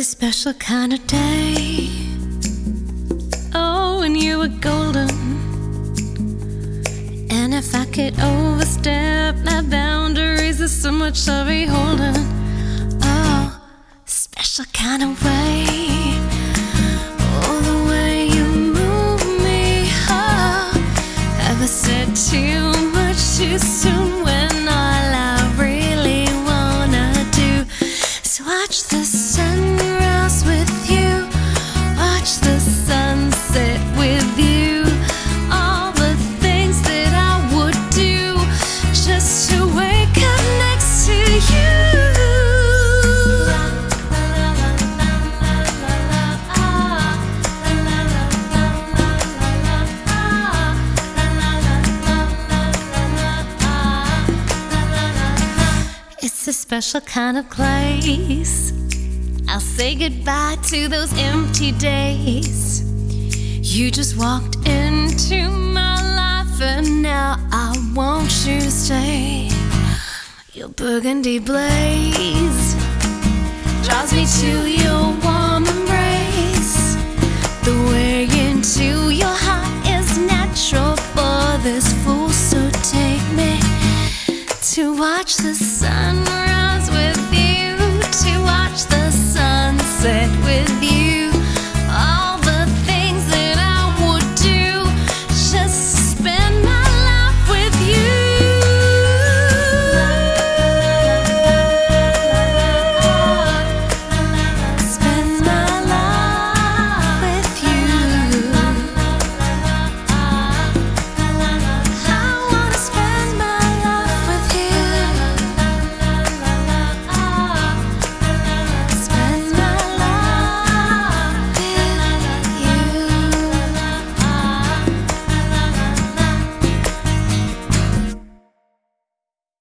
a special kind of day. Oh, and you were golden. And if I could overstep my boundaries, there's so much I'll be holding. Oh, special kind of way. Oh, the way you move me. Oh, have I said too much too soon when all I really wanna do is watch the sunrise with you, watch the sunset with you, all the things that I would do just to wake up next to you. It's a special kind of place. I'll say goodbye to those empty days. You just walked into my life and now I want you to stay. Your burgundy blaze draws me to your